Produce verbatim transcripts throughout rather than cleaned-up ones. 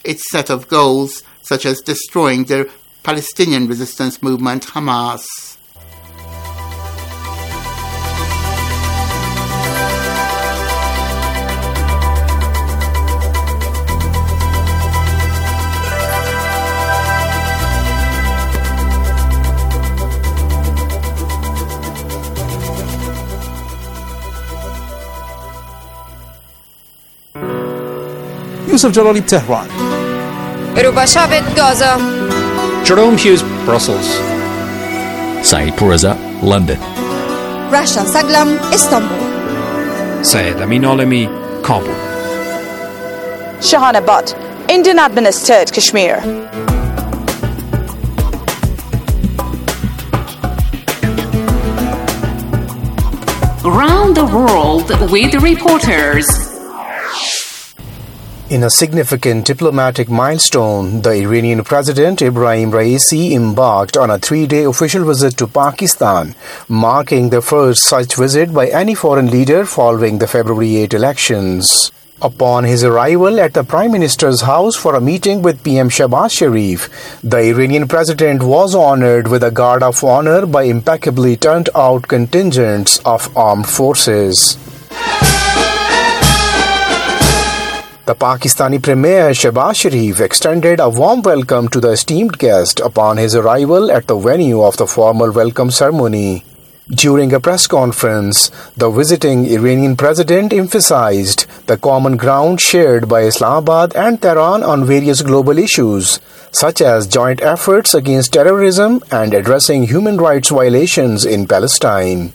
its set of goals, such as destroying the Palestinian resistance movement Hamas. Yusuf Jalali, Tehran. Rubashavit, Gaza. Jerome Hughes, Brussels. Saeed Pourreza, London. Rasha Saglam, Istanbul. Syed Amin Alami, Kabul. Shahana Butt, Indian administered Kashmir. Around the world with reporters. In a significant diplomatic milestone, the Iranian President Ibrahim Raisi embarked on a three-day official visit to Pakistan, marking the first such visit by any foreign leader following the February eighth elections. Upon his arrival at the Prime Minister's house for a meeting with P M Shehbaz Sharif, the Iranian President was honored with a guard of honor by impeccably turned-out contingents of armed forces. The Pakistani Premier Shehbaz Sharif extended a warm welcome to the esteemed guest upon his arrival at the venue of the formal welcome ceremony. During a press conference, the visiting Iranian president emphasized the common ground shared by Islamabad and Tehran on various global issues, such as joint efforts against terrorism and addressing human rights violations in Palestine.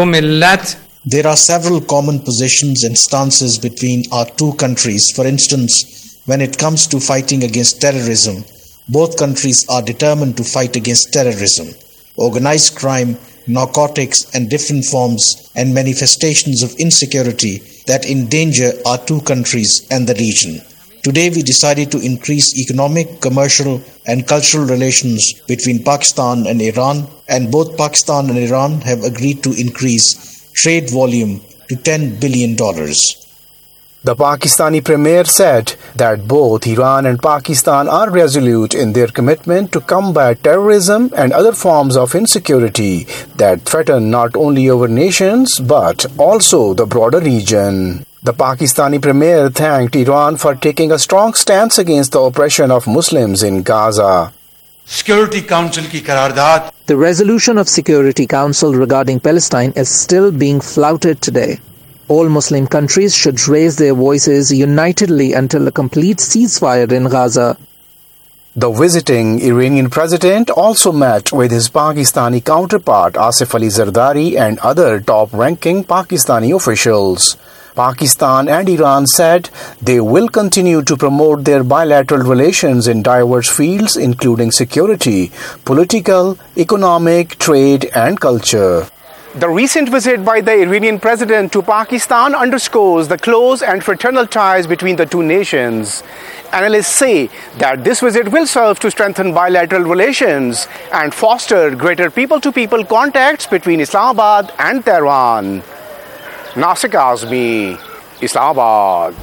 There are several common positions and stances between our two countries. For instance, when it comes to fighting against terrorism, both countries are determined to fight against terrorism, organized crime, narcotics, and different forms and manifestations of insecurity that endanger our two countries and the region. Today we decided to increase economic, commercial, and cultural relations between Pakistan and Iran, and both Pakistan and Iran have agreed to increase trade volume to ten billion dollars. The Pakistani Premier said that both Iran and Pakistan are resolute in their commitment to combat terrorism and other forms of insecurity that threaten not only our nations but also the broader region. The Pakistani Premier thanked Iran for taking a strong stance against the oppression of Muslims in Gaza. Security Council ki Qarardaad. The resolution of Security Council regarding Palestine is still being flouted today. All Muslim countries should raise their voices unitedly until a complete ceasefire in Gaza. The visiting Iranian president also met with his Pakistani counterpart Asif Ali Zardari and other top-ranking Pakistani officials. Pakistan and Iran said they will continue to promote their bilateral relations in diverse fields including security, political, economic, trade and culture. The recent visit by the Iranian president to Pakistan underscores the close and fraternal ties between the two nations. Analysts say that this visit will serve to strengthen bilateral relations and foster greater people-to-people contacts between Islamabad and Tehran. Nasik Azmi, Islamabad.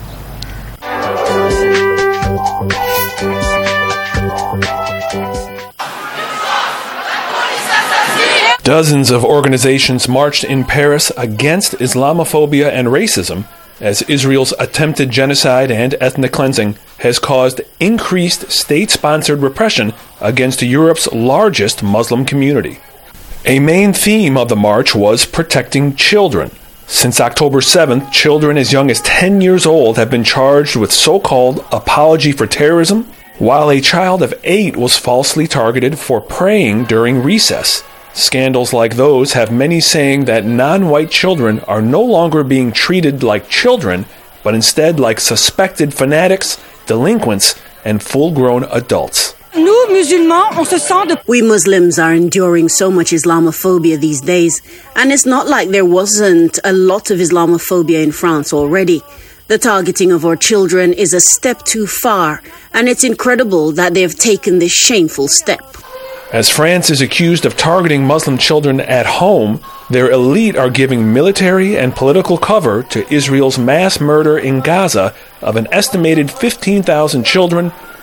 Dozens of organizations marched in Paris against Islamophobia and racism as Israel's attempted genocide and ethnic cleansing has caused increased state-sponsored repression against Europe's largest Muslim community. A main theme of the march was protecting children. Since October seventh, children as young as ten years old have been charged with so-called apology for terrorism, while a child of eight was falsely targeted for praying during recess. Scandals like those have many saying that non-white children are no longer being treated like children, but instead like suspected fanatics, delinquents, and full-grown adults. We Muslims are enduring so much Islamophobia these days, and it's not like there wasn't a lot of Islamophobia in France already. The targeting of our children is a step too far, and it's incredible that they have taken this shameful step. As France is accused of targeting Muslim children at home, their elite are giving military and political cover to Israel's mass murder in Gaza of an estimated fifteen thousand children,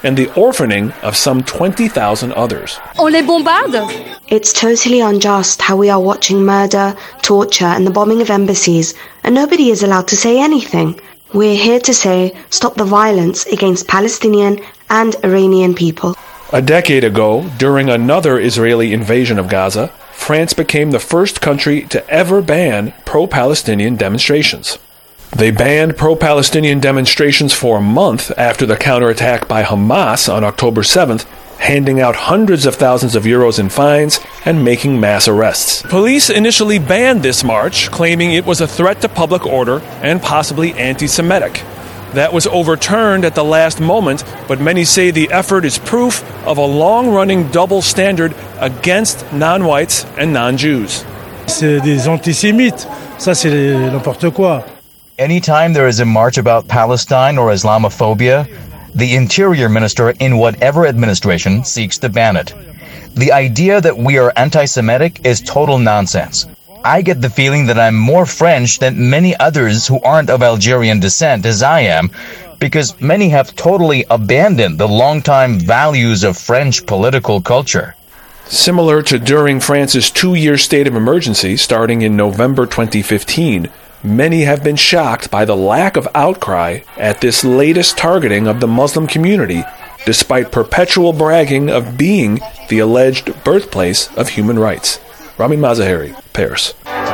and the orphaning of some twenty thousand others. On les bombarde? It's totally unjust how we are watching murder, torture, and the bombing of embassies, and nobody is allowed to say anything. We're here to say, stop the violence against Palestinian and Iranian people. A decade ago, during another Israeli invasion of Gaza, France became the first country to ever ban pro-Palestinian demonstrations. They banned pro-Palestinian demonstrations for a month after the counterattack by Hamas on October seventh, handing out hundreds of thousands of euros in fines and making mass arrests. Police initially banned this march, claiming it was a threat to public order and possibly anti-Semitic. That was overturned at the last moment, but many say the effort is proof of a long-running double standard against non-whites and non-Jews. C'est des antisémites. Ça, c'est n'importe quoi. Anytime there is a march about Palestine or Islamophobia, the Interior Minister in whatever administration seeks to ban it. The idea that we are anti-Semitic is total nonsense. I get the feeling that I'm more French than many others who aren't of Algerian descent as I am, because many have totally abandoned the long-time values of French political culture. Similar to during France's two-year state of emergency starting in November twenty fifteen, many have been shocked by the lack of outcry at this latest targeting of the Muslim community, despite perpetual bragging of being the alleged birthplace of human rights. Rami Mazaheri, Paris.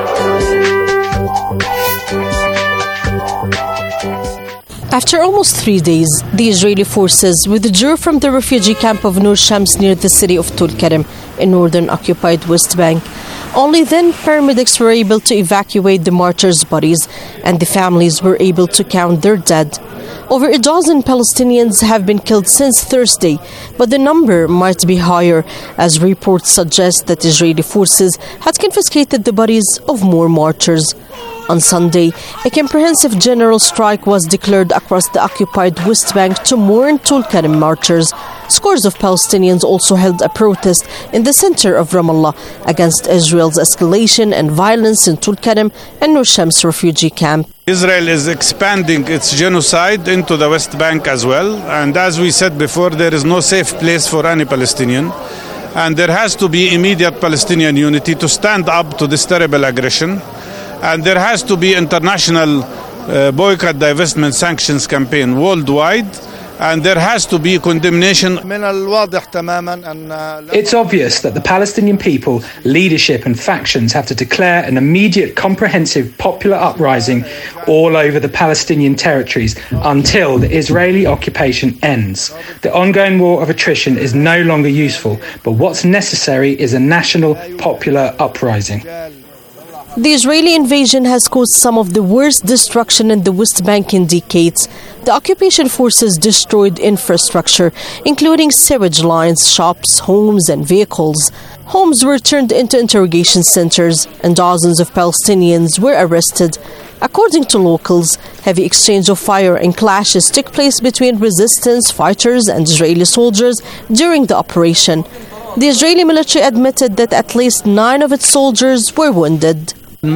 After almost three days, the Israeli forces withdrew from the refugee camp of Nur Shams near the city of Tulkarem in northern occupied West Bank. Only then, paramedics were able to evacuate the martyrs' bodies, and the families were able to count their dead. Over a dozen Palestinians have been killed since Thursday, but the number might be higher, as reports suggest that Israeli forces had confiscated the bodies of more martyrs. On Sunday, a comprehensive general strike was declared across the occupied West Bank to mourn Tulkarem martyrs. Scores of Palestinians also held a protest in the center of Ramallah against Israel's escalation and violence in Tulkarem and Nur Shams refugee camp. Israel is expanding its genocide into the West Bank as well, and as we said before, there is no safe place for any Palestinian, and there has to be immediate Palestinian unity to stand up to this terrible aggression. And there has to be international uh, boycott, divestment, sanctions campaign worldwide, and there has to be condemnation. It's obvious that the Palestinian people, leadership and factions have to declare an immediate comprehensive popular uprising all over the Palestinian territories until the Israeli occupation ends. The ongoing war of attrition is no longer useful, but what's necessary is a national popular uprising. The Israeli invasion has caused some of the worst destruction in the West Bank in decades. The occupation forces destroyed infrastructure, including sewage lines, shops, homes, and vehicles. Homes were turned into interrogation centers, and dozens of Palestinians were arrested. According to locals, heavy exchange of fire and clashes took place between resistance fighters and Israeli soldiers during the operation. The Israeli military admitted that at least nine of its soldiers were wounded.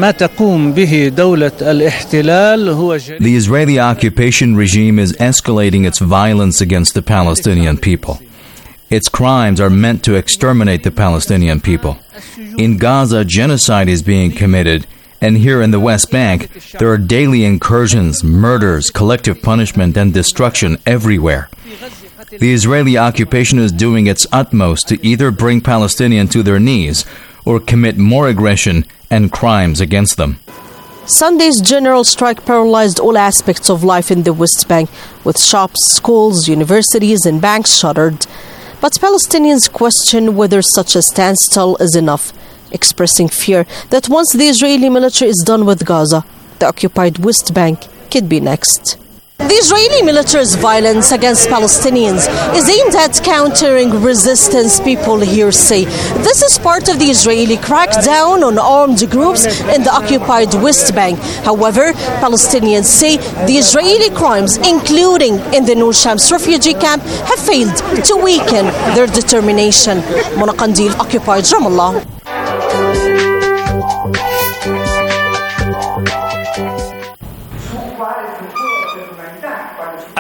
The Israeli occupation regime is escalating its violence against the Palestinian people. Its crimes are meant to exterminate the Palestinian people. In Gaza, genocide is being committed, and here in the West Bank, there are daily incursions, murders, collective punishment, and destruction everywhere. The Israeli occupation is doing its utmost to either bring Palestinians to their knees or commit more aggression and crimes against them. Sunday's general strike paralyzed all aspects of life in the West Bank, with shops, schools, universities, and banks shuttered. But Palestinians question whether such a standstill is enough, expressing fear that once the Israeli military is done with Gaza, the occupied West Bank could be next. The Israeli military's violence against Palestinians is aimed at countering resistance, people here say. This is part of the Israeli crackdown on armed groups in the occupied West Bank. However, Palestinians say the Israeli crimes, including in the Nur Shams refugee camp, have failed to weaken their determination. Mona Qandil, occupied Ramallah.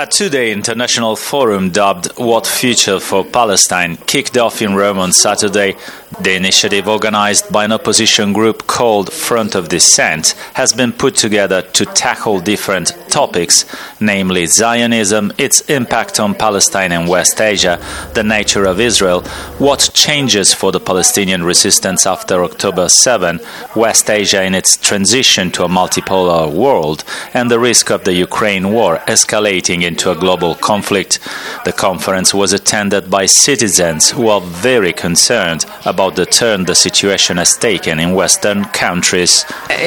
A two-day international forum dubbed What Future for Palestine kicked off in Rome on Saturday. The initiative, organized by an opposition group called Front of Dissent, has been put together to tackle different topics, namely Zionism, its impact on Palestine and West Asia, the nature of Israel, what changes for the Palestinian resistance after October seventh, West Asia in its transition to a multipolar world, and the risk of the Ukraine war escalating into a global conflict. The conference was attended by citizens who are very concerned about the turn the situation has taken in Western countries.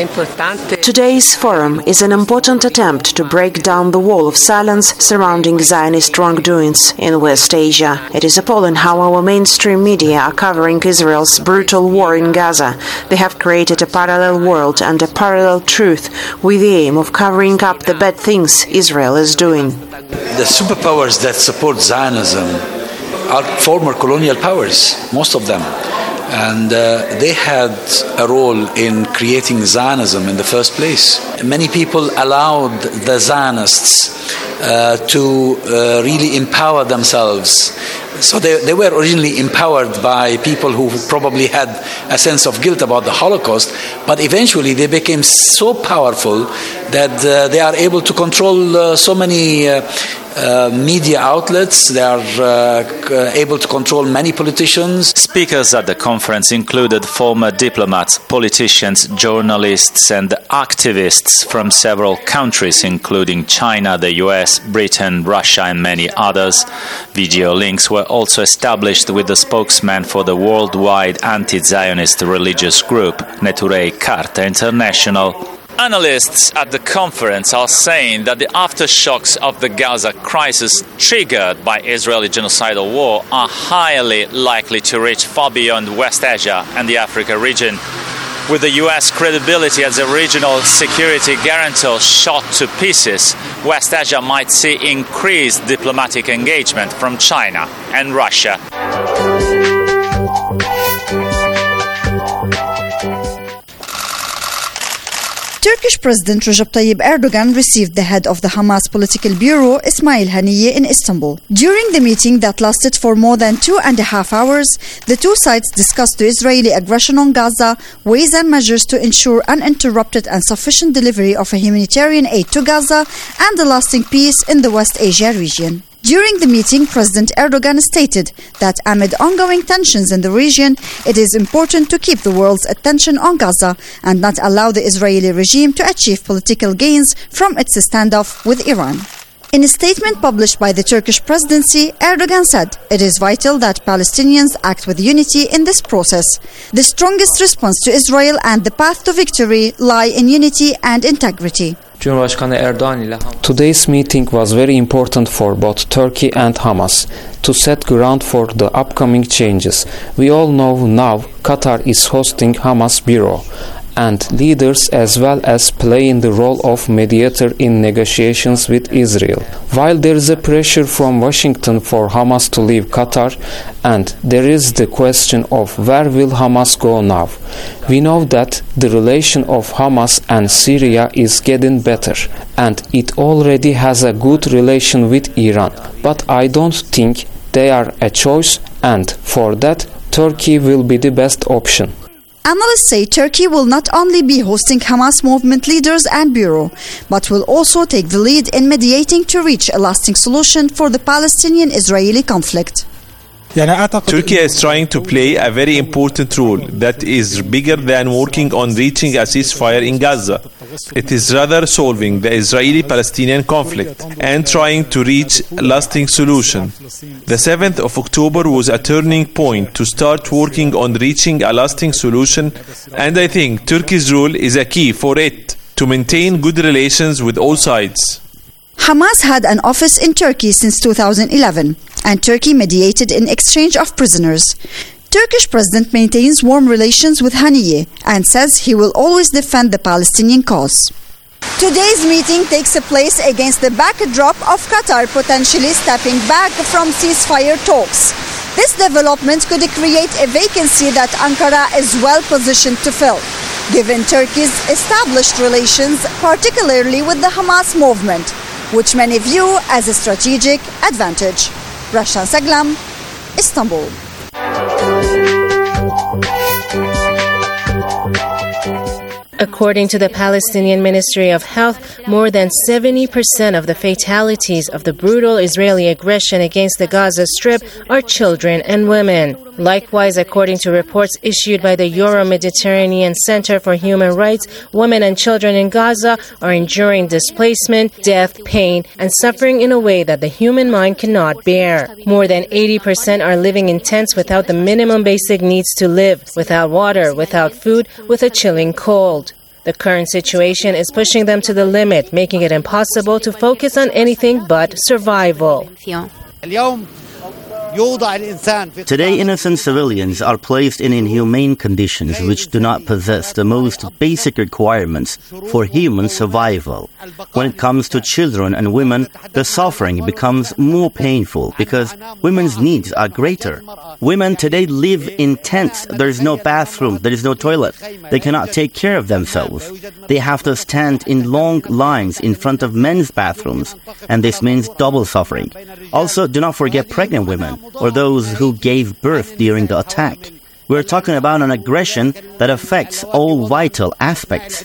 Today's forum is an important attempt to break down the wall of silence surrounding Zionist wrongdoings in West Asia. It is appalling how our mainstream media are covering Israel's brutal war in Gaza. They have created a parallel world and a parallel truth with the aim of covering up the bad things Israel is doing. The superpowers that support Zionism are former colonial powers, most of them. And uh, they had a role in creating Zionism in the first place. Many people allowed the Zionists uh, to uh, really empower themselves. So they, they were originally empowered by people who probably had a sense of guilt about the Holocaust, but eventually they became so powerful that uh, they are able to control uh, so many uh, uh, media outlets. They are uh, able to control many politicians. Speakers at the conference included former diplomats, politicians, journalists and activists from several countries, including China, the U S, Britain, Russia and many others. Video links were also established with the spokesman for the worldwide anti-Zionist religious group, Neturei Karta International. Analysts at the conference are saying that the aftershocks of the Gaza crisis triggered by Israeli genocidal war are highly likely to reach far beyond West Asia and the Africa region. With the U S credibility as a regional security guarantor shot to pieces, West Asia might see increased diplomatic engagement from China and Russia. Turkish President Recep Tayyip Erdogan received the head of the Hamas political bureau, Ismail Haniyeh, in Istanbul. During the meeting that lasted for more than two and a half hours, the two sides discussed the Israeli aggression on Gaza, ways and measures to ensure uninterrupted and sufficient delivery of a humanitarian aid to Gaza, and the lasting peace in the West Asia region. During the meeting, President Erdogan stated that amid ongoing tensions in the region, it is important to keep the world's attention on Gaza and not allow the Israeli regime to achieve political gains from its standoff with Iran. In a statement published by the Turkish presidency, Erdogan said it is vital that Palestinians act with unity in this process. The strongest response to Israel and the path to victory lie in unity and integrity. Today's meeting was very important for both Turkey and Hamas to set ground for the upcoming changes. We all know now Qatar is hosting Hamas Bureau, and leaders as well as playing the role of mediator in negotiations with Israel. While there is a pressure from Washington for Hamas to leave Qatar, and there is the question of where will Hamas go now. We know that the relation of Hamas and Syria is getting better, and it already has a good relation with Iran, but I don't think they are a choice, and for that Turkey will be the best option. Analysts say Turkey will not only be hosting Hamas movement leaders and bureau, but will also take the lead in mediating to reach a lasting solution for the Palestinian-Israeli conflict. Turkey is trying to play a very important role that is bigger than working on reaching a ceasefire in Gaza. It is rather solving the Israeli-Palestinian conflict and trying to reach a lasting solution. The seventh of October was a turning point to start working on reaching a lasting solution, and I think Turkey's role is a key for it to maintain good relations with all sides. Hamas had an office in Turkey since two thousand eleven, and Turkey mediated in exchange of prisoners. Turkish president maintains warm relations with Haniyeh and says he will always defend the Palestinian cause. Today's meeting takes place against the backdrop of Qatar potentially stepping back from ceasefire talks. This development could create a vacancy that Ankara is well positioned to fill, given Turkey's established relations, particularly with the Hamas movement. which many view as a strategic advantage. Rashan Saglam, Istanbul. According to the Palestinian Ministry of Health, more than seventy percent of the fatalities of the brutal Israeli aggression against the Gaza Strip are children and women. Likewise, according to reports issued by the Euro-Mediterranean Center for Human Rights, women and children in Gaza are enduring displacement, death, pain, and suffering in a way that the human mind cannot bear. More than eighty percent are living in tents without the minimum basic needs to live, without water, without food, with a chilling cold. The current situation is pushing them to the limit, making it impossible to focus on anything but survival. Today, innocent civilians are placed in inhumane conditions which do not possess the most basic requirements for human survival. When it comes to children and women, the suffering becomes more painful because women's needs are greater. Women today live in tents. There is no bathroom, there is no toilet. They cannot take care of themselves. They have to stand in long lines in front of men's bathrooms, and this means double suffering. Also, do not forget pregnant women, or those who gave birth during the attack. We're talking about an aggression that affects all vital aspects.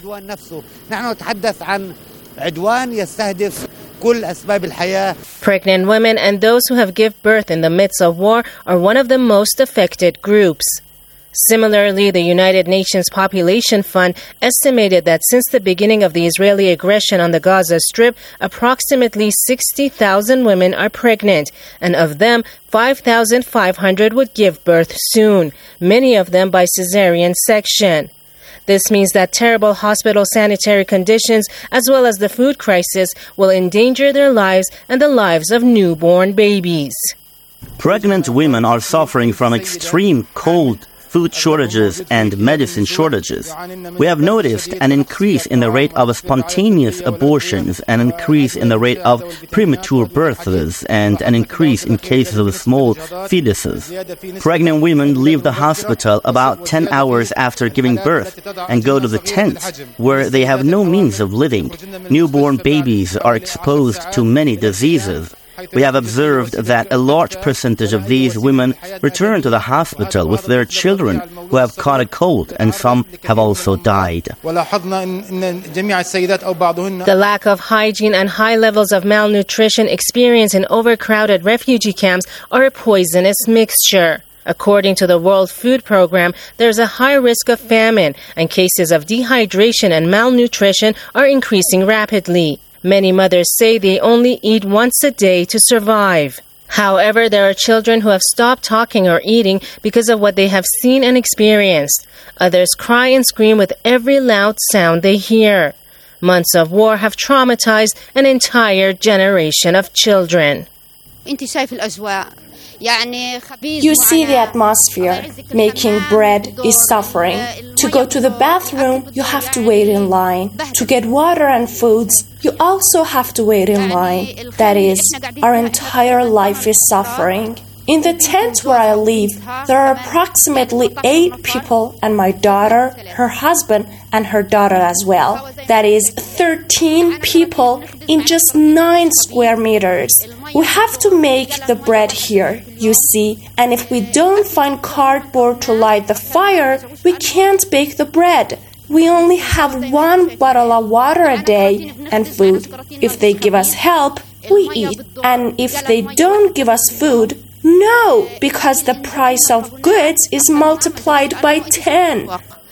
Pregnant women and those who have given birth in the midst of war are one of the most affected groups. Similarly, the United Nations Population Fund estimated that since the beginning of the Israeli aggression on the Gaza Strip, approximately sixty thousand women are pregnant, and of them, five thousand five hundred would give birth soon, many of them by cesarean section. This means that terrible hospital sanitary conditions, as well as the food crisis, will endanger their lives and the lives of newborn babies. Pregnant women are suffering from extreme cold, food shortages and medicine shortages. We have noticed an increase in the rate of spontaneous abortions, an increase in the rate of premature births, and an increase in cases of small fetuses. Pregnant women leave the hospital about ten hours after giving birth and go to the tents where they have no means of living. Newborn babies are exposed to many diseases. We have observed that a large percentage of these women return to the hospital with their children who have caught a cold, and some have also died. The lack of hygiene and high levels of malnutrition experienced in overcrowded refugee camps are a poisonous mixture. According to the World Food Program, there's a high risk of famine, and cases of dehydration and malnutrition are increasing rapidly. Many mothers say they only eat once a day to survive. However, there are children who have stopped talking or eating because of what they have seen and experienced. Others cry and scream with every loud sound they hear. Months of war have traumatized an entire generation of children. You see the atmosphere. Making bread is suffering. To go to the bathroom, you have to wait in line. To get water and foods, you also have to wait in line. That is, our entire life is suffering. In the tent where I live, there are approximately eight people and my daughter, her husband, and her daughter as well. That is thirteen people in just nine square meters. We have to make the bread here, you see, and if we don't find cardboard to light the fire, we can't bake the bread. We only have one bottle of water a day and food. If they give us help, we eat. And if they don't give us food, no, because the price of goods is multiplied by ten.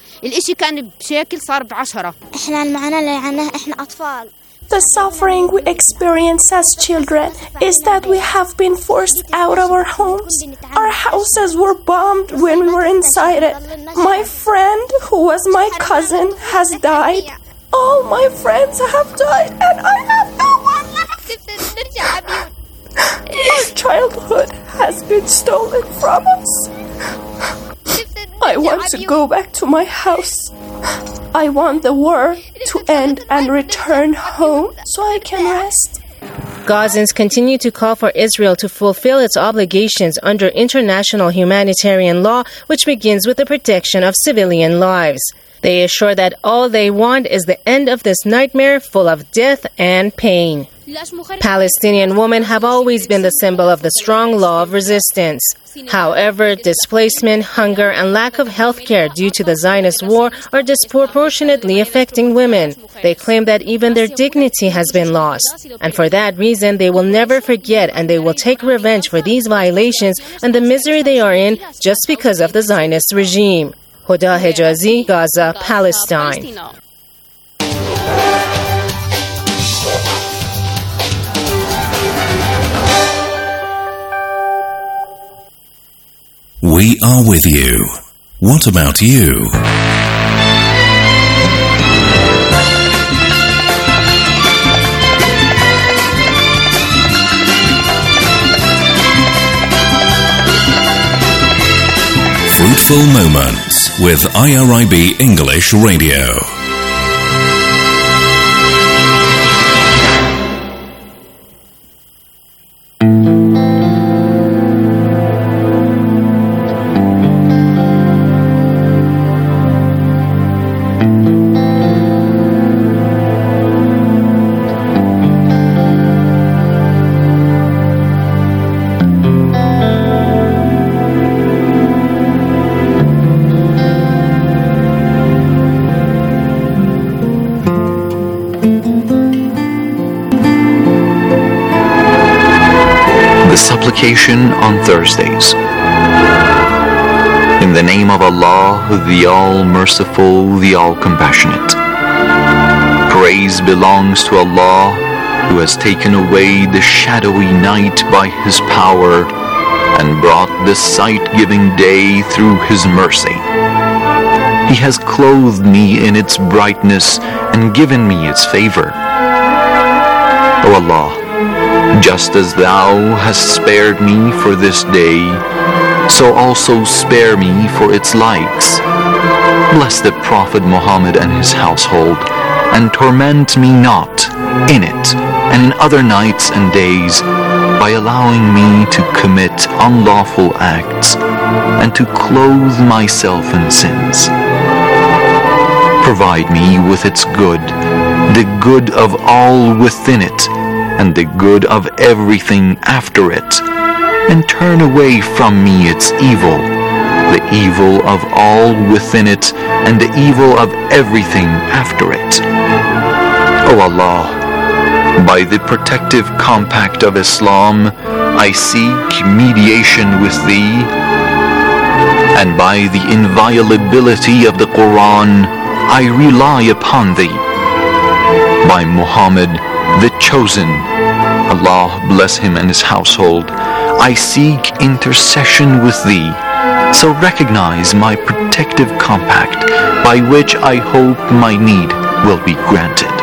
The suffering we experience as children is that we have been forced out of our homes. Our houses were bombed when we were inside it. My friend, who was my cousin, has died. All my friends have died, and I have no one left. Our childhood has been stolen from us. I want to go back to my house. I want the war to end and return home so I can rest. Gazans continue to call for Israel to fulfill its obligations under international humanitarian law, which begins with the protection of civilian lives. They assure that all they want is the end of this nightmare full of death and pain. Palestinian women have always been the symbol of the strong law of resistance. However, displacement, hunger, and lack of health care due to the Zionist war are disproportionately affecting women. They claim that even their dignity has been lost. And for that reason, they will never forget and they will take revenge for these violations and the misery they are in just because of the Zionist regime. Huda Hejazi, Gaza, Palestine. We are with you. What about you? Fruitful Moments with I R I B English Radio. Supplication on Thursdays. In the name of Allah, the All-Merciful, the All-Compassionate. Praise belongs to Allah, who has taken away the shadowy night by His power and brought the sight-giving day through His mercy. He has clothed me in its brightness and given me its favor. O Allah, just as Thou hast spared me for this day, so also spare me for its likes. Bless the Prophet Muhammad and his household, and torment me not in it and in other nights and days by allowing me to commit unlawful acts and to clothe myself in sins. Provide me with its good, the good of all within it, and the good of everything after it, and turn away from me its evil, the evil of all within it, and the evil of everything after it. O Allah, by the protective compact of Islam, I seek mediation with Thee, and by the inviolability of the Quran, I rely upon Thee. By Muhammad, the chosen, Allah bless him and his household, I seek intercession with Thee, so recognize my protective compact by which I hope my need will be granted.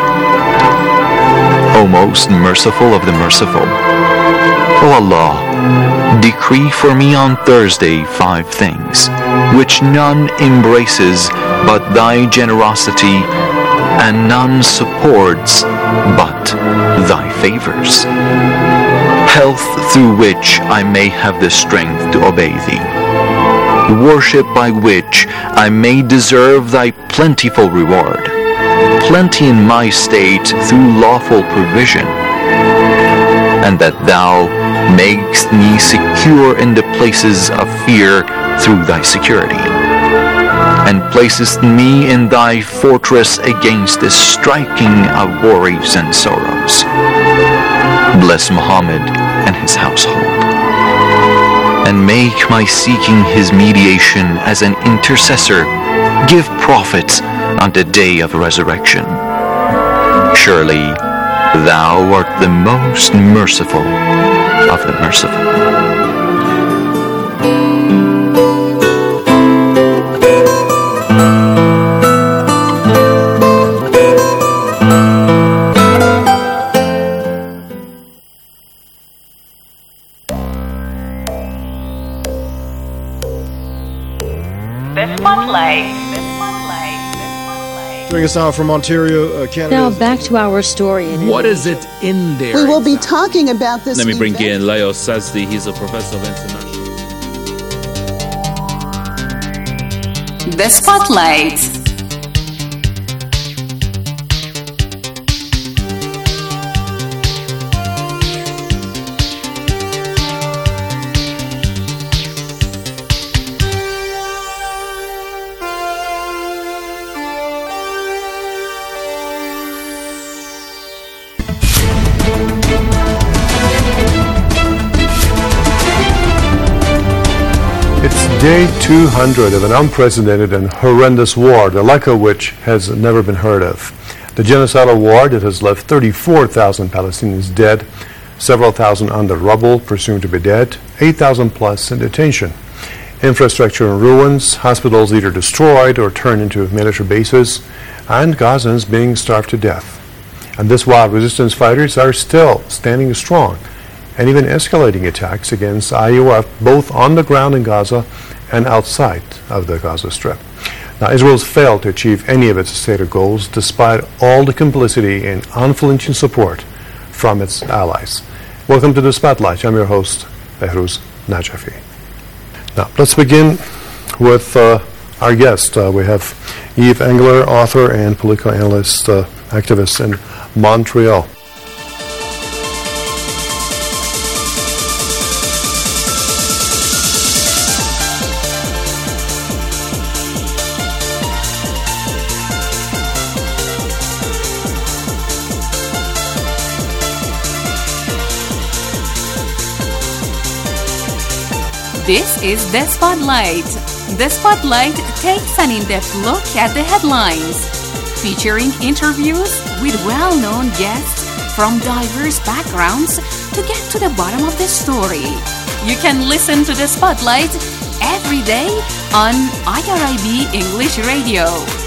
O most merciful of the merciful, O Allah, decree for me on Thursday five things, which none embraces but Thy generosity, and none supports but Thy favors. Health through which I may have the strength to obey Thee. Worship by which I may deserve Thy plentiful reward. Plenty in my state through lawful provision. And that Thou makest me secure in the places of fear through Thy security, and placest me in Thy fortress against the striking of worries and sorrows. Bless Muhammad and his household, and make my seeking his mediation as an intercessor give profit on the day of resurrection. Surely Thou art the most merciful of the merciful. Joining us now from Ontario, uh, Canada. Now back to our story. In what is it in there? We will be talking about this. Let me bring event. in Leo Sazdi. He's a professor of international. The Spotlight. Day two hundred of an unprecedented and horrendous war, the like of which has never been heard of. The genocidal war that has left thirty-four thousand Palestinians dead, several thousand under rubble, presumed to be dead, eight thousand plus in detention. Infrastructure in ruins, hospitals either destroyed or turned into military bases, and Gazans being starved to death. And this while resistance fighters are still standing strong and even escalating attacks against I U F both on the ground in Gaza and outside of the Gaza Strip. Now, Israel's failed to achieve any of its stated goals despite all the complicity and unflinching support from its allies. Welcome to the Spotlight. I'm your host, Behruz Najafi. Now, let's begin with uh, our guest. Uh, we have Yves Engler, author and political analyst, uh, activist in Montreal. This is The Spotlight. The Spotlight takes an in-depth look at the headlines, featuring interviews with well-known guests from diverse backgrounds to get to the bottom of the story. You can listen to The Spotlight every day on I R I B English Radio.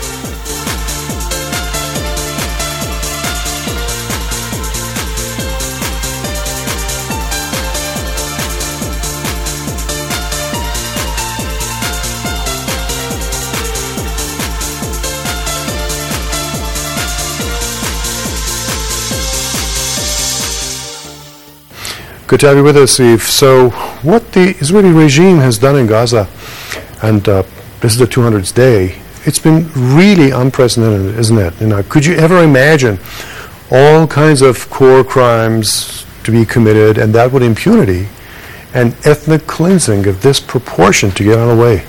Good to have you with us, Yves. So, what the Israeli regime has done in Gaza, and uh, this is the two hundredth day, it's been really unprecedented, isn't it? You know, could you ever imagine all kinds of core crimes to be committed, and that with impunity, and ethnic cleansing of this proportion to get on the way?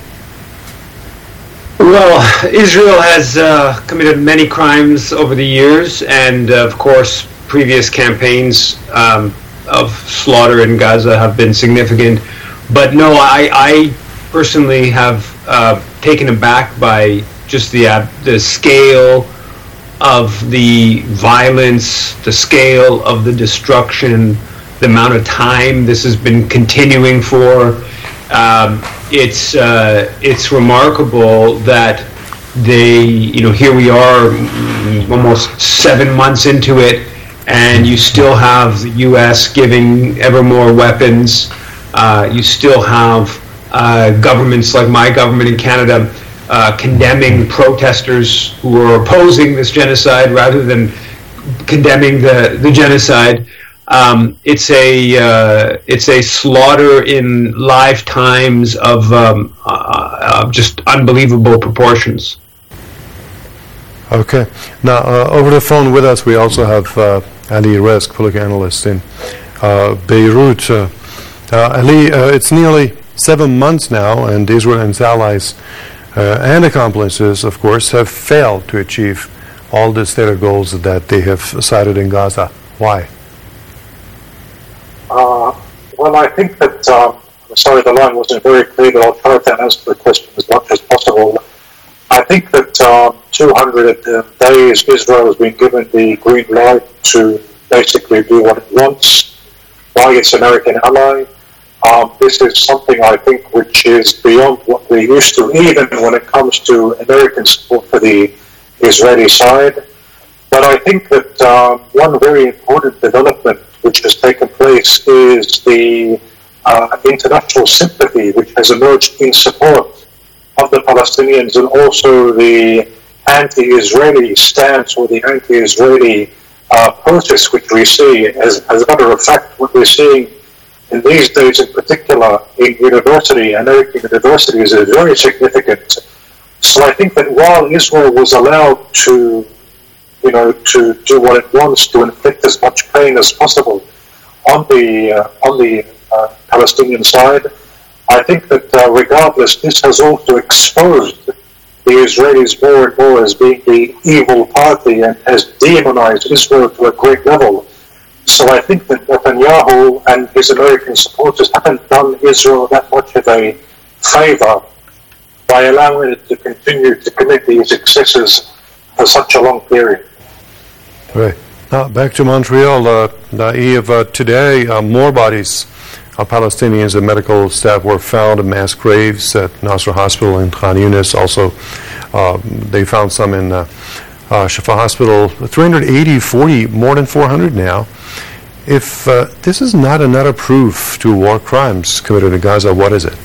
Well, Israel has uh, committed many crimes over the years, and uh, of course, previous campaigns um, of slaughter in Gaza have been significant. But no, I, I personally have uh, taken aback by just the uh, the scale of the violence, the scale of the destruction, the amount of time this has been continuing for. Um, it's uh, it's remarkable that they, you know, here we are almost seven months into it, and you still have the U S giving ever more weapons. Uh, you still have uh, governments like my government in Canada uh, condemning protesters who are opposing this genocide rather than condemning the, the genocide. Um, it's a uh, it's a slaughter in lifetimes of um, uh, just unbelievable proportions. Okay. Now, uh, over the phone with us, we also have uh, Ali Rezk, political analyst in uh, Beirut. Uh, uh, Ali, uh, it's nearly seven months now, and Israel and its allies uh, and accomplices, of course, have failed to achieve all the stated goals that they have cited in Gaza. Why? Uh, well, I think that, um, sorry, the line wasn't very clear, but I'll try to answer the question as much as possible. I think that um, two hundred days Israel has been given the green light to basically do what it wants by its American ally. Um, this is something I think which is beyond what we're used to, even when it comes to American support for the Israeli side. But I think that um, one very important development which has taken place is the uh, international sympathy which has emerged in support of the Palestinians, and also the anti-Israeli stance or the anti-Israeli uh, protest which we see. As, as a matter of fact, what we're seeing in these days in particular in university, American universities, is very significant. So I think that while Israel was allowed to, you know, to do what it wants, to inflict as much pain as possible on the uh, on the uh, Palestinian side, I think that uh, regardless, this has also exposed the Israelis more and more as being the evil party and has demonized Israel to a great level. So I think that Netanyahu and his American supporters haven't done Israel that much of a favor by allowing it to continue to commit these excesses for such a long period. Right. Now, back to Montreal. Uh, Naive, uh, today, uh, more bodies of Palestinians and medical staff were found in mass graves at Nasser Hospital in Khan Yunis. Also, uh, they found some in uh, uh, Shifa Hospital. three hundred eighty, forty, more than four hundred now. If uh, this is not another proof to war crimes committed in Gaza, what is it?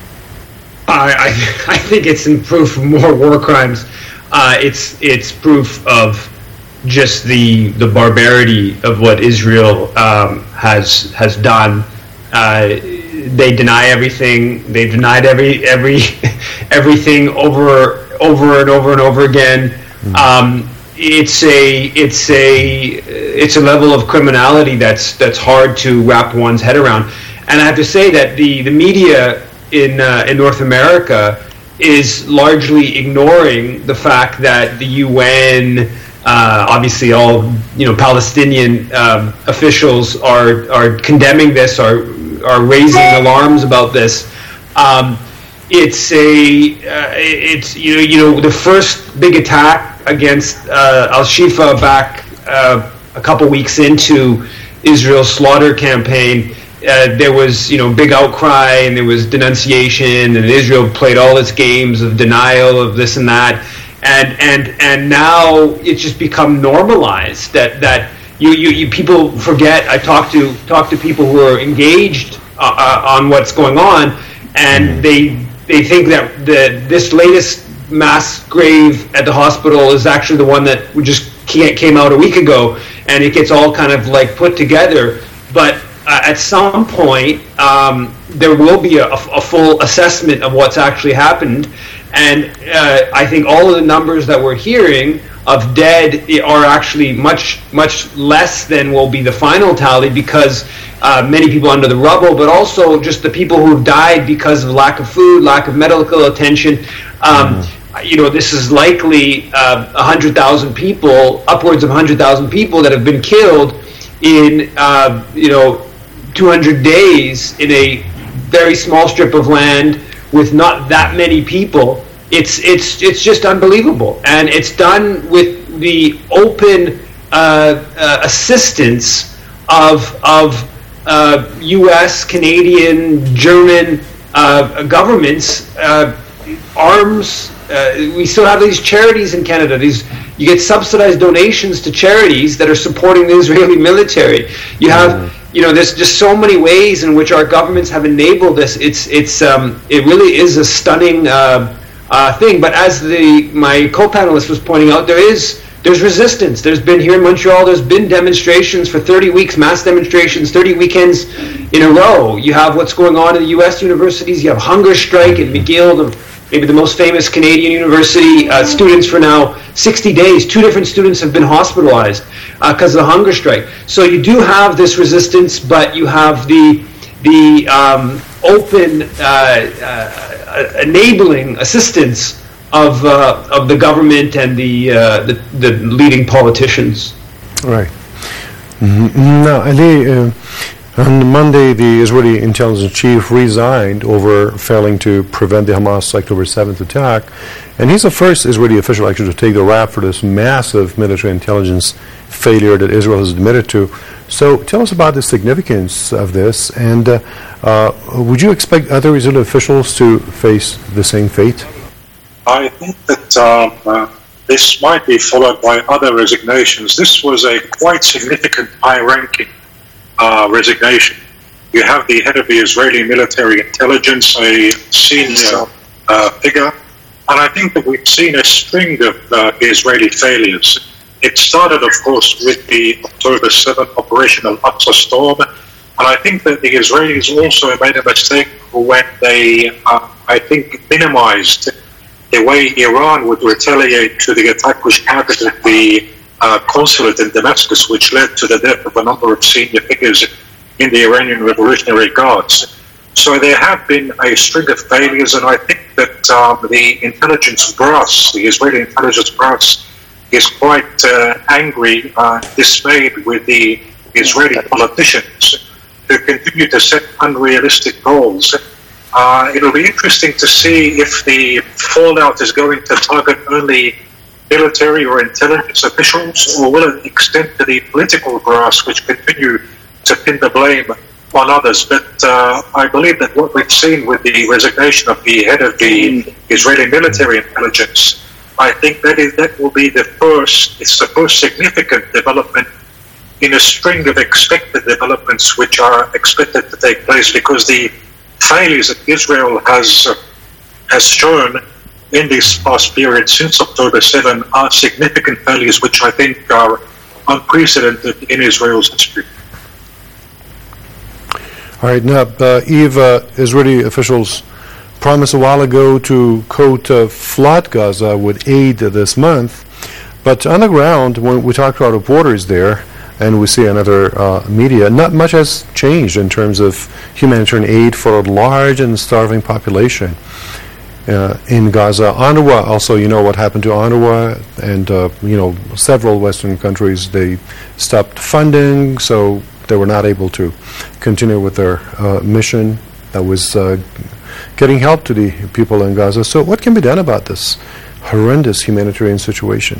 I, I, I think it's in proof of more war crimes. Uh, it's it's proof of just the the barbarity of what Israel um, has has done. Uh, they deny everything. They denied every every everything over over and over and over again. Mm-hmm. Um, it's a it's a it's a level of criminality that's that's hard to wrap one's head around. And I have to say that the the media in uh, in North America is largely ignoring the fact that the U N, uh, obviously all you know Palestinian um, officials are are condemning this, are are raising alarms about this. Um, it's a uh, it's you know you know the first big attack against uh, Al Shifa back uh, a couple weeks into Israel's slaughter campaign. Uh, there was, you know, big outcry, and there was denunciation, and Israel played all its games of denial of this and that, and and and now it's just become normalized that that you you, you people forget. I talk to talk to people who are engaged uh, uh, on what's going on, and they they think that the this latest mass grave at the hospital is actually the one that just came out a week ago, and it gets all kind of like put together, but. Uh, at some point, um, there will be a, a full assessment of what's actually happened, and uh, I think all of the numbers that we're hearing of dead are actually much, much less than will be the final tally, because uh, many people under the rubble, but also just the people who have died because of lack of food, lack of medical attention. Um, mm-hmm. You know, this is likely uh, one hundred thousand people, upwards of one hundred thousand people that have been killed in, uh, you know, two hundred days in a very small strip of land with not that many people. It's it's it's just unbelievable, and it's done with the open uh, uh, assistance of of uh, U S, Canadian, German uh, governments. Uh, arms. Uh, we still have these charities in Canada. These you get subsidized donations to charities that are supporting the Israeli military. You have. Mm. You know, there's just so many ways in which our governments have enabled this. It's it's um, it really is a stunning uh, uh, thing. But as the my co-panelist was pointing out, there is there's resistance. There's been here in Montreal. There's been demonstrations for thirty weeks, mass demonstrations, thirty weekends in a row. You have what's going on in the U S universities. You have hunger strike at McGill, the, maybe the most famous Canadian university. Uh, students for now sixty days. Two different students have been hospitalized because uh, of the hunger strike. So you do have this resistance, but you have the the um, open uh, uh, enabling assistance of uh, of the government and the, uh, the the leading politicians. Right. Mm-hmm. Now, Ali, uh, on Monday, the Israeli intelligence chief resigned over failing to prevent the Hamas October seventh attack, and he's the first Israeli official actually to take the rap for this massive military intelligence failure that Israel has admitted to. So tell us about the significance of this, and uh, uh, would you expect other Israeli officials to face the same fate? I think that um, uh, this might be followed by other resignations. This was a quite significant high-ranking uh, resignation. You have the head of the Israeli military intelligence, a senior uh, figure, and I think that we've seen a string of uh, Israeli failures. It started, of course, with the October seventh Operation Al-Aqsa Storm, and I think that the Israelis also made a mistake when they, uh, I think, minimized the way Iran would retaliate to the attack which targeted the uh, consulate in Damascus, which led to the death of a number of senior figures in the Iranian Revolutionary Guards. So there have been a string of failures, and I think that um, the intelligence brass, the Israeli intelligence brass, is quite uh, angry, uh, dismayed with the Israeli politicians who continue to set unrealistic goals Uh, it'll be interesting to see if the fallout is going to target only military or intelligence officials, or will it extend to the political brass, which continue to pin the blame on others. But uh, I believe that what we've seen with the resignation of the head of the Israeli military intelligence, I think that is, that will be the first, it's the first significant development in a string of expected developments which are expected to take place, because the failures that Israel has uh, has shown in this past period since October seventh are significant failures which I think are unprecedented in Israel's history. All right, now, uh, Eve, uh, Israeli officials promised a while ago to, quote, uh, flood Gaza with aid this month. But on the ground, when we talk to our reporters there, and we see another uh, media, not much has changed in terms of humanitarian aid for a large and starving population uh, in Gaza. UNRWA, also, you know what happened to UNRWA, and, uh, you know, several Western countries, they stopped funding, so they were not able to continue with their uh, mission that was uh, getting help to the people in Gaza. So what can be done about this horrendous humanitarian situation?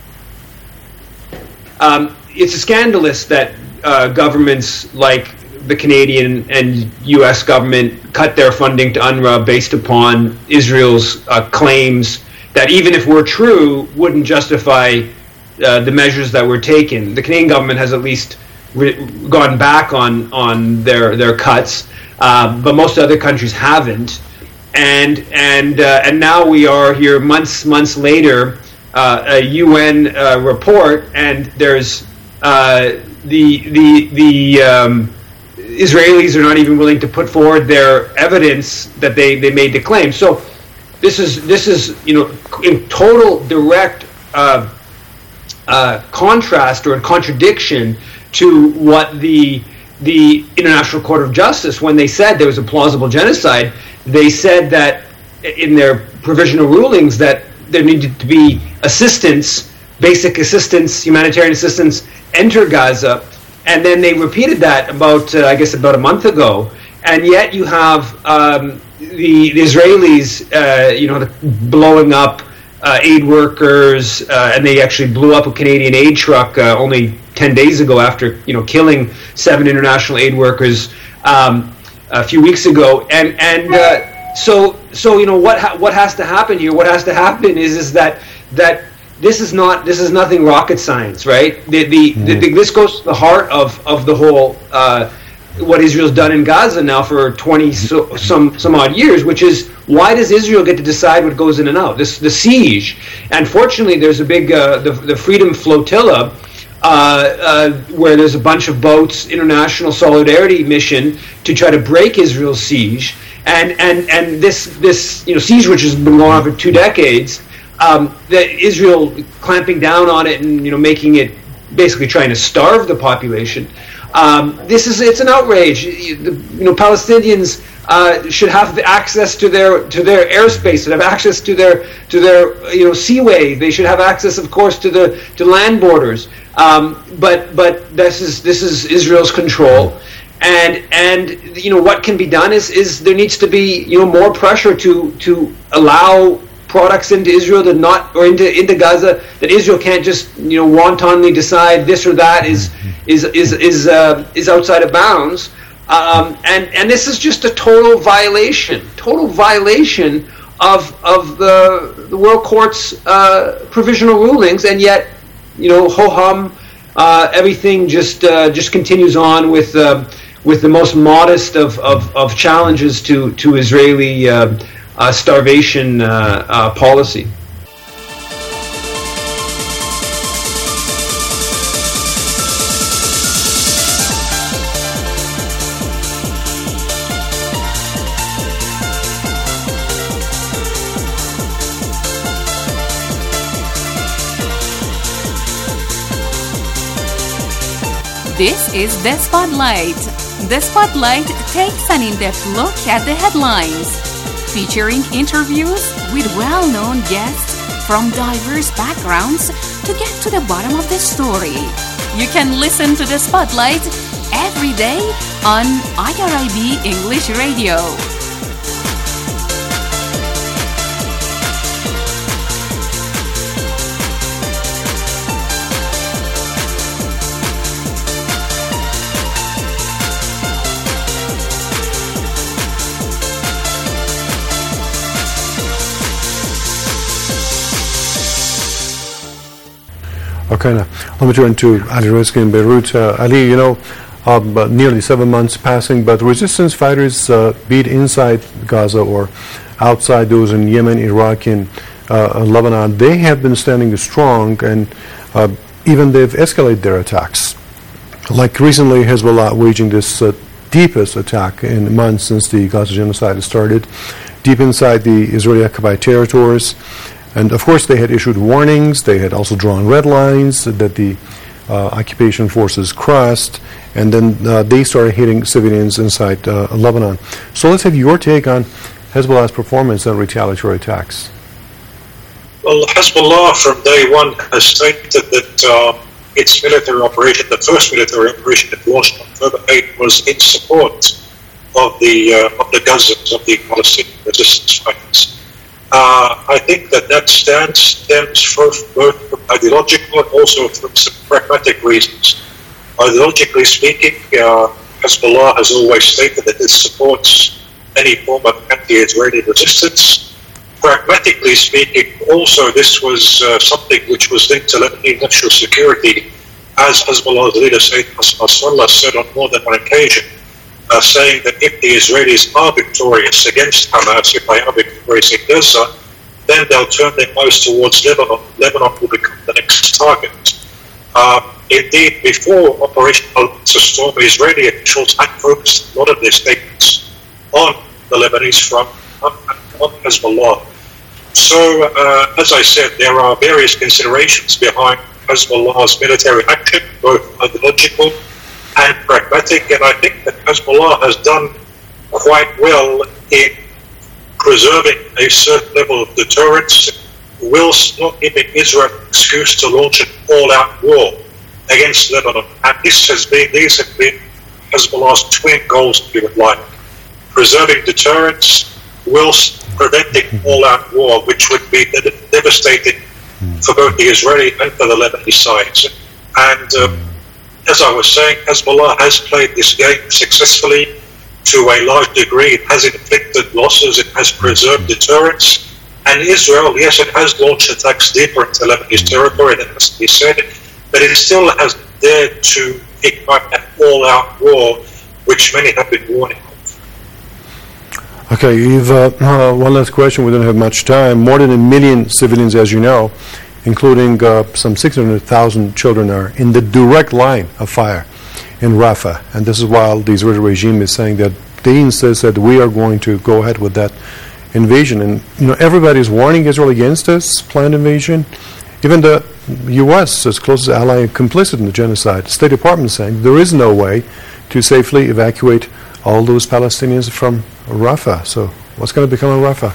Um, it's scandalous that uh, governments like the Canadian and U S government cut their funding to UNRWA based upon Israel's uh, claims that, even if were true, wouldn't justify uh, the measures that were taken. The Canadian government has at least re- gone back on, on their, their cuts, uh, but most other countries haven't. And and uh, and now we are here months months later, uh, a U N uh, report, and there's uh, the the the um, Israelis are not even willing to put forward their evidence that they, they made the claim. So this is this is you know in total direct uh, uh, contrast or contradiction to what the the International Court of Justice, when they said there was a plausible genocide, they said that in their provisional rulings that there needed to be assistance, basic assistance, humanitarian assistance, enter Gaza, and then they repeated that about, uh, I guess, about a month ago, and yet you have um, the, the Israelis, uh, you know, the blowing up uh, aid workers, uh, and they actually blew up a Canadian aid truck uh, only ten days ago after, you know, killing seven international aid workers um, a few weeks ago, and and uh, so so you know what ha- what has to happen here? What has to happen is is that that this is not this is nothing rocket science, right? The the, mm-hmm. the, the this goes to the heart of of the whole uh, what Israel's done in Gaza now for twenty so, some some odd years, which is, why does Israel get to decide what goes in and out? This the siege, and fortunately, there's a big uh, the the Freedom Flotilla. Uh, uh, where there's a bunch of boats, international solidarity mission to try to break Israel's siege, and and and this this you know siege, which has been going on for two decades, um, that Israel clamping down on it and you know making it basically trying to starve the population. Um, this is it's an outrage. You, the, you know Palestinians uh, should have the access to their to their airspace, should have access to their to their you know seaway. They should have access, of course, to the to land borders. Um, but but this is this is Israel's control, and and you know what can be done is is there needs to be you know more pressure to to allow products into Israel that not or into into Gaza, that Israel can't just you know wantonly decide this or that is is is is uh, is outside of bounds, um, and and this is just a total violation, total violation of of the the World Court's uh, provisional rulings, and yet. You know, ho hum, uh, everything just uh, just continues on with uh, with the most modest of, of, of challenges to to Israeli uh, uh, starvation uh, uh, policy. This is The Spotlight. The Spotlight takes an in-depth look at the headlines, featuring interviews with well-known guests from diverse backgrounds to get to the bottom of the story. You can listen to The Spotlight every day on I R I B English Radio. Okay, now let me turn to Ali Rizki in Beirut. Uh, Ali, you know, uh, nearly seven months passing, but resistance fighters, uh, be it inside Gaza or outside those in Yemen, Iraq, and uh, Lebanon, they have been standing strong, and uh, even they've escalated their attacks. Like recently, Hezbollah waging this uh, deepest attack in months since the Gaza genocide started, deep inside the Israeli-occupied territories. And of course, they had issued warnings. They had also drawn red lines that the uh, occupation forces crossed, and then uh, they started hitting civilians inside uh, Lebanon. So let's have your take on Hezbollah's performance and retaliatory attacks. Well, Hezbollah from day one has stated that uh, its military operation, the first military operation it launched on October eighth, was in support of the uh, of the Gazans, of the Palestinian resistance fighters. Uh, I think that that stance stems first both from ideological and also from some pragmatic reasons. Ideologically speaking, uh, Hezbollah has always stated that it supports any form of anti-Israeli resistance. Pragmatically speaking, also this was uh, something which was linked to Lebanese national security, as Hezbollah's leader Sayyid Nasrallah said on more than one occasion, uh, saying that if the Israelis are victorious against Hamas, if they are victorious in Gaza, then they'll turn their nose towards Lebanon. Lebanon will become the next target. Uh, indeed, before Operation Al-Quds Storm, Israeli officials had focused a lot of their statements on the Lebanese front, on, on Hezbollah. So, uh, as I said, there are various considerations behind Hezbollah's military action, both ideological and pragmatic, and I think that Hezbollah has done quite well in preserving a certain level of deterrence, whilst not giving Israel an excuse to launch an all-out war against Lebanon. And this has been, these have been Hezbollah's twin goals, if you would like. Preserving deterrence, whilst preventing all-out war, which would be de- devastating for both the Israeli and for the Lebanese sides. And um, as I was saying, Hezbollah has played this game successfully to a large degree. It has inflicted losses, it has preserved deterrence, and Israel, yes, it has launched attacks deeper into Lebanese territory, that has to be said, but it still has dared to ignite an all-out war, which many have been warning of. Okay, Eve, uh, uh, one last question. We don't have much time. More than a million civilians, as you know, including uh, some six hundred thousand children, are in the direct line of fire in Rafah. And this is while the Israeli regime is saying that they insist that we are going to go ahead with that invasion. And, you know, everybody is warning Israel against this planned invasion. Even the U S, its closest ally, complicit in the genocide. State Department saying there is no way to safely evacuate all those Palestinians from Rafah. So what's going to become of Rafah?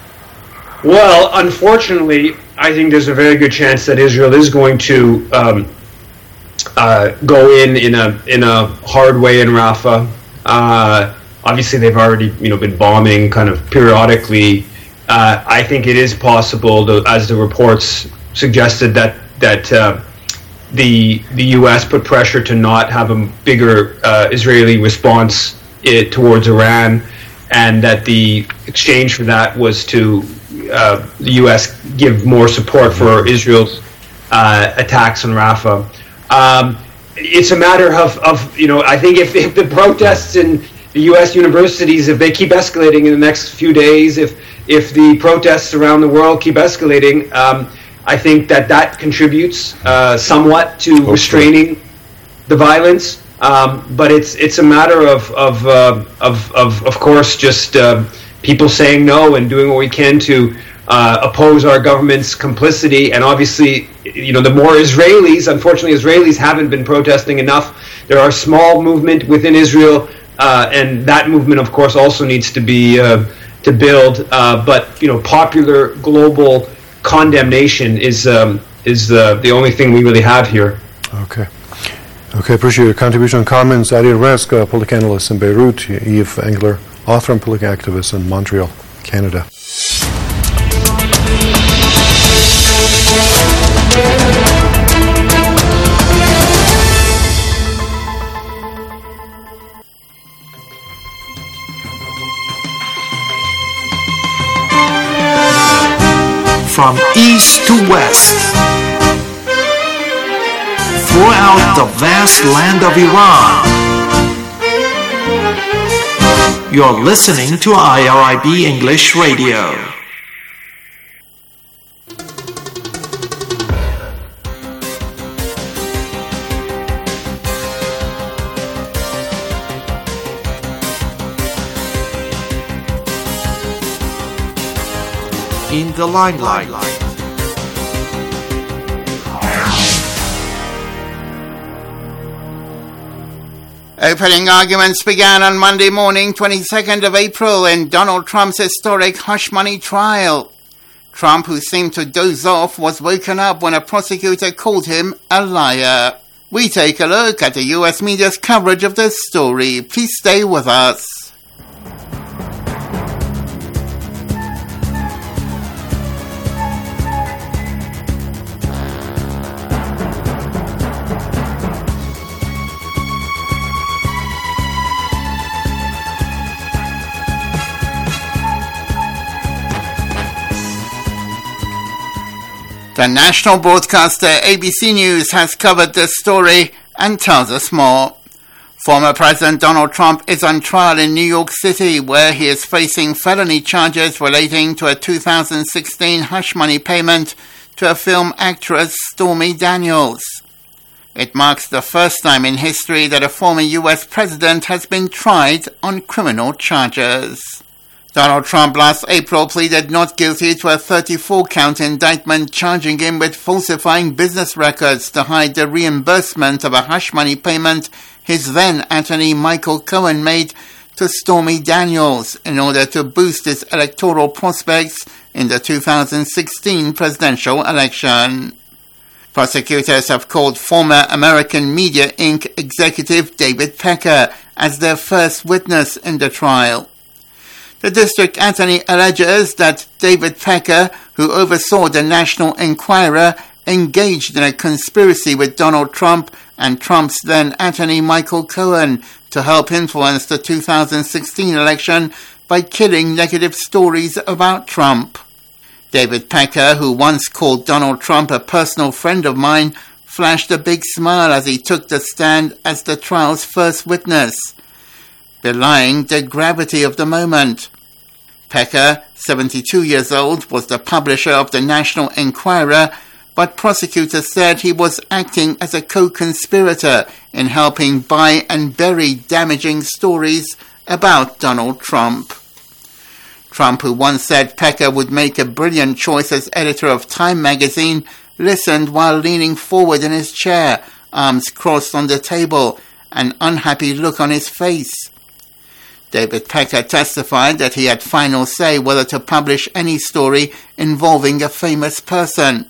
Well, unfortunately, I think there's a very good chance that Israel is going to um, uh, go in in a in a hard way in Rafah. Uh, obviously, they've already you know been bombing kind of periodically. Uh, I think it is possible, to, as the reports suggested, that that uh, the the U S put pressure to not have a bigger uh, Israeli response it, towards Iran, and that the exchange for that was to uh, the U S give more support for Israel's uh, attacks on Rafah. Um, it's a matter of, of you know, I think if, if the protests in the U S universities, if they keep escalating in the next few days, if if the protests around the world keep escalating, um, I think that that contributes uh, somewhat to okay. restraining the violence. Um, but it's it's a matter of of uh, of, of of course just uh, people saying no and doing what we can to uh, oppose our government's complicity. And obviously, you know, the more Israelis, unfortunately, Israelis haven't been protesting enough. There are small movement within Israel, uh, and that movement, of course, also needs to be uh, to build. Uh, but you know, popular global condemnation is um, is uh, the only thing we really have here. Okay. Okay, appreciate your contribution and comments. Ali Rizki, uh, political analyst in Beirut, Yves Engler, author and political activist in Montreal, Canada. From east to west, throughout the vast land of Iran. You're listening to I R I B English Radio. In the limelight. Opening arguments began on Monday morning, twenty-second of April, in Donald Trump's historic hush money trial. Trump, who seemed to doze off, was woken up when a prosecutor called him a liar. We take a look at the U S media's coverage of this story. Please stay with us. The national broadcaster A B C News has covered this story and tells us more. Former President Donald Trump is on trial in New York City, where he is facing felony charges relating to a two thousand sixteen hush money payment to a film actress, Stormy Daniels. It marks the first time in history that a former U S president has been tried on criminal charges. Donald Trump last April pleaded not guilty to a thirty-four count indictment charging him with falsifying business records to hide the reimbursement of a hush money payment his then attorney Michael Cohen made to Stormy Daniels in order to boost his electoral prospects in the two thousand sixteen presidential election. Prosecutors have called former American Media Incorporated executive David Pecker as their first witness in the trial. The district attorney alleges that David Pecker, who oversaw the National Enquirer, engaged in a conspiracy with Donald Trump and Trump's then attorney Michael Cohen to help influence the two thousand sixteen election by killing negative stories about Trump. David Pecker, who once called Donald Trump a personal friend of mine, flashed a big smile as he took the stand as the trial's first witness, belying the gravity of the moment. Pecker, seventy-two years old, was the publisher of the National Enquirer, but prosecutors said he was acting as a co-conspirator in helping buy and bury damaging stories about Donald Trump. Trump, who once said Pecker would make a brilliant choice as editor of Time magazine, listened while leaning forward in his chair, arms crossed on the table, an unhappy look on his face. David Pecker testified that he had final say whether to publish any story involving a famous person.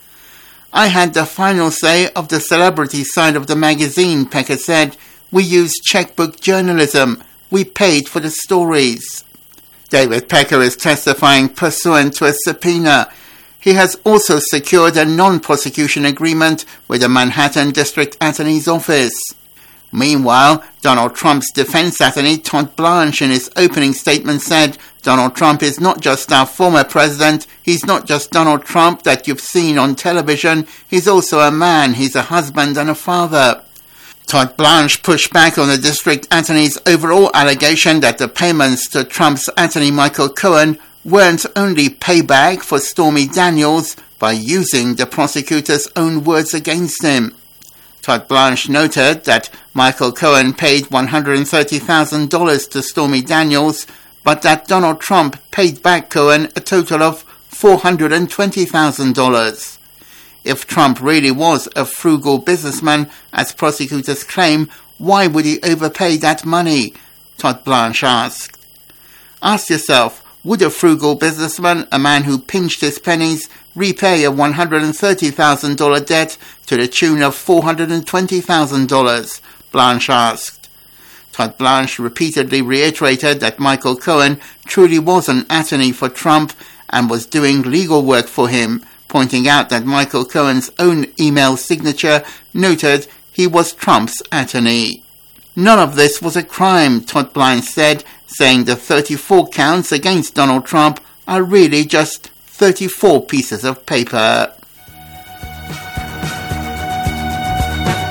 I had the final say of the celebrity side of the magazine, Pecker said. We used checkbook journalism. We paid for the stories. David Pecker is testifying pursuant to a subpoena. He has also secured a non-prosecution agreement with the Manhattan District Attorney's Office. Meanwhile, Donald Trump's defense attorney Todd Blanche in his opening statement said, Donald Trump is not just our former president, he's not just Donald Trump that you've seen on television, he's also a man, he's a husband and a father. Todd Blanche pushed back on the district attorney's overall allegation that the payments to Trump's attorney Michael Cohen weren't only payback for Stormy Daniels by using the prosecutor's own words against him. Todd Blanche noted that Michael Cohen paid one hundred thirty thousand dollars to Stormy Daniels, but that Donald Trump paid back Cohen a total of four hundred twenty thousand dollars. If Trump really was a frugal businessman, as prosecutors claim, why would he overpay that money? Todd Blanche asked. Ask yourself, would a frugal businessman, a man who pinched his pennies, repay a one hundred thirty thousand dollars debt to the tune of four hundred twenty thousand dollars? Blanche asked. Todd Blanche repeatedly reiterated that Michael Cohen truly was an attorney for Trump and was doing legal work for him, pointing out that Michael Cohen's own email signature noted he was Trump's attorney. None of this was a crime, Todd Blanche said, saying the thirty-four counts against Donald Trump are really just thirty-four pieces of paper.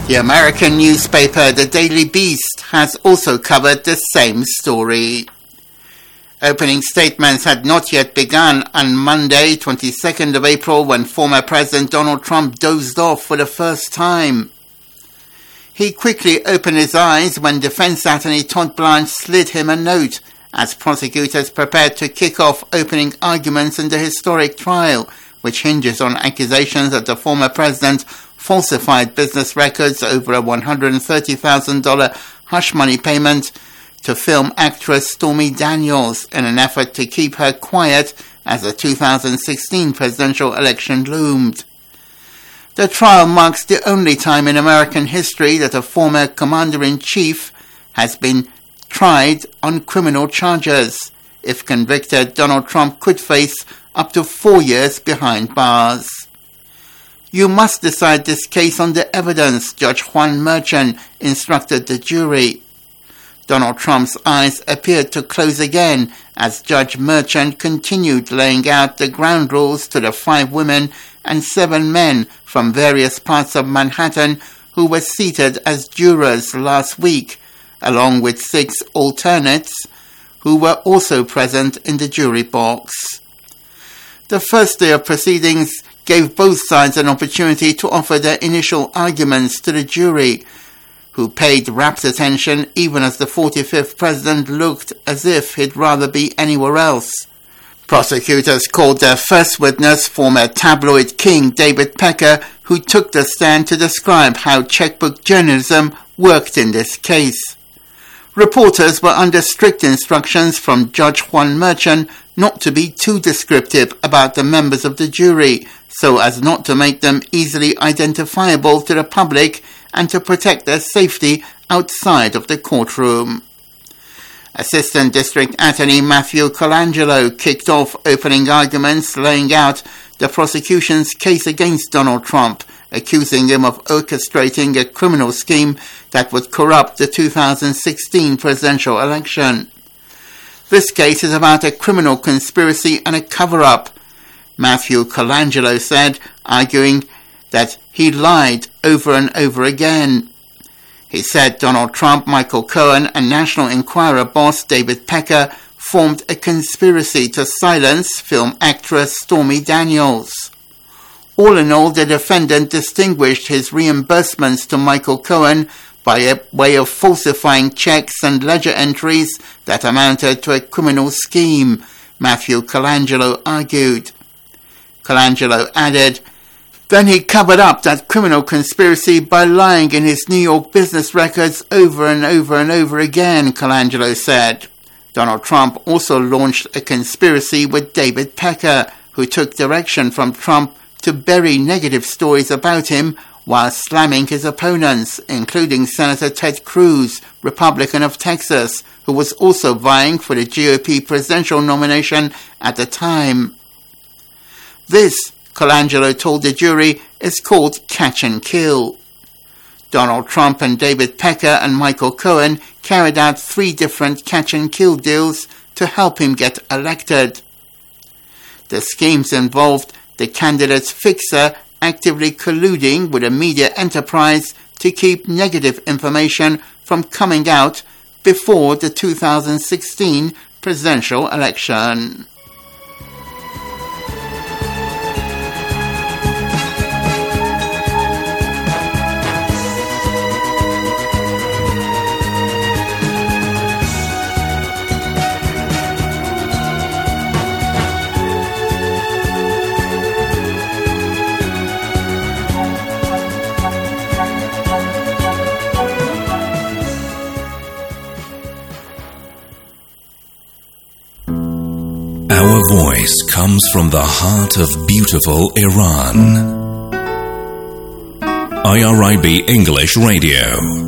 The American newspaper The Daily Beast has also covered the same story. Opening statements had not yet begun on Monday, twenty-second of April, when former President Donald Trump dozed off for the first time. He quickly opened his eyes when defense attorney Todd Blanche slid him a note as prosecutors prepared to kick off opening arguments in the historic trial, which hinges on accusations that the former president falsified business records over a one hundred thirty thousand dollars hush money payment to film actress Stormy Daniels in an effort to keep her quiet as the two thousand sixteen presidential election loomed. The trial marks the only time in American history that a former commander-in-chief has been tried on criminal charges. If convicted, Donald Trump could face up to four years behind bars. You must decide this case on the evidence, Judge Juan Merchan instructed the jury. Donald Trump's eyes appeared to close again as Judge Merchan continued laying out the ground rules to the five women and seven men from various parts of Manhattan who were seated as jurors last week, along with six alternates who were also present in the jury box. The first day of proceedings gave both sides an opportunity to offer their initial arguments to the jury, who paid rapt attention even as the forty-fifth president looked as if he'd rather be anywhere else. Prosecutors called their first witness former tabloid king David Pecker, who took the stand to describe how checkbook journalism worked in this case. Reporters were under strict instructions from Judge Juan Merchan not to be too descriptive about the members of the jury, so as not to make them easily identifiable to the public and to protect their safety outside of the courtroom. Assistant District Attorney Matthew Colangelo kicked off opening arguments laying out the prosecution's case against Donald Trump, accusing him of orchestrating a criminal scheme that would corrupt the two thousand sixteen presidential election. This case is about a criminal conspiracy and a cover-up, Matthew Colangelo said, arguing that he lied over and over again. He said Donald Trump, Michael Cohen, and National Enquirer boss David Pecker formed a conspiracy to silence film actress Stormy Daniels. All in all, the defendant distinguished his reimbursements to Michael Cohen by a way of falsifying checks and ledger entries that amounted to a criminal scheme, Matthew Colangelo argued. Colangelo added, then he covered up that criminal conspiracy by lying in his New York business records over and over and over again, Colangelo said. Donald Trump also launched a conspiracy with David Pecker, who took direction from Trump to bury negative stories about him while slamming his opponents, including Senator Ted Cruz, Republican of Texas, who was also vying for the G O P presidential nomination at the time. This, Colangelo told the jury, is called catch and kill. Donald Trump and David Pecker and Michael Cohen carried out three different catch and kill deals to help him get elected. The schemes involved the candidate's fixer actively colluding with a media enterprise to keep negative information from coming out before the two thousand sixteen presidential election. Our voice comes from the heart of beautiful Iran. I R I B English Radio.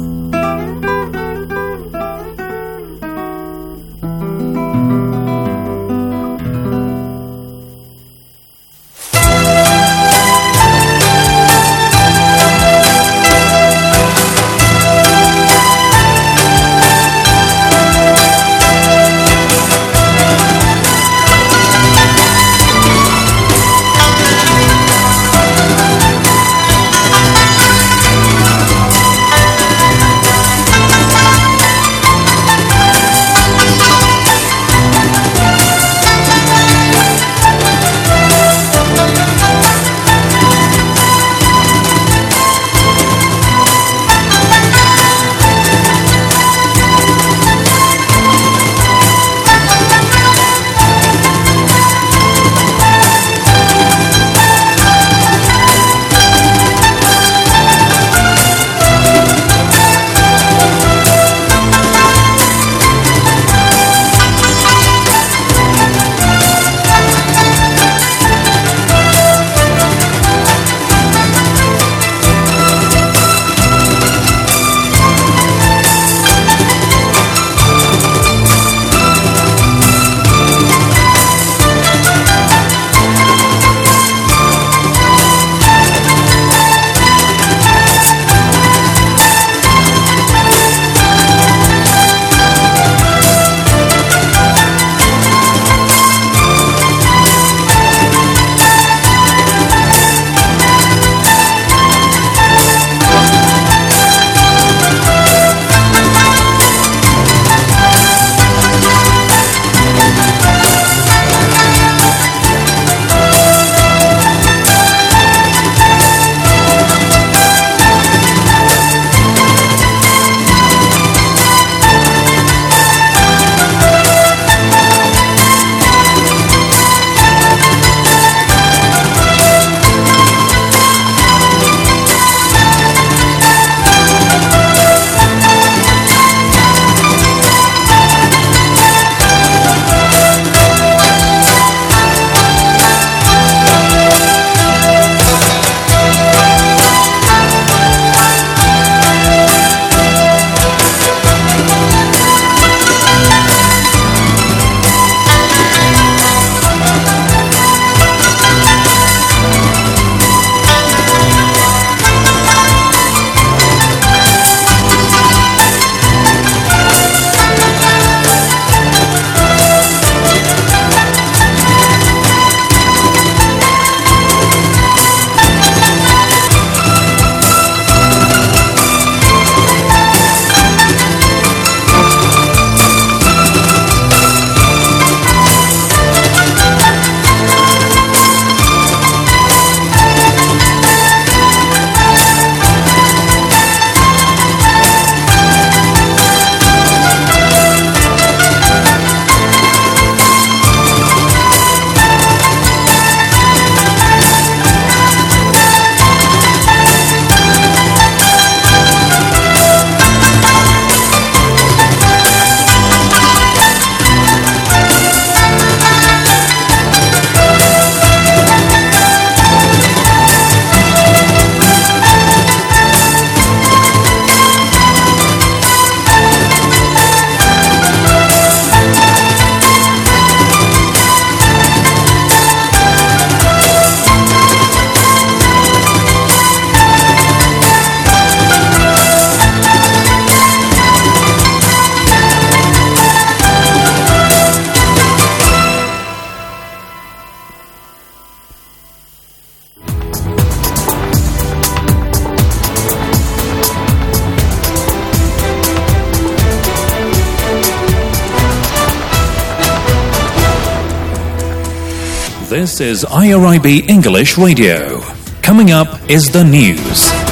This is I R I B English Radio. Coming up is the news.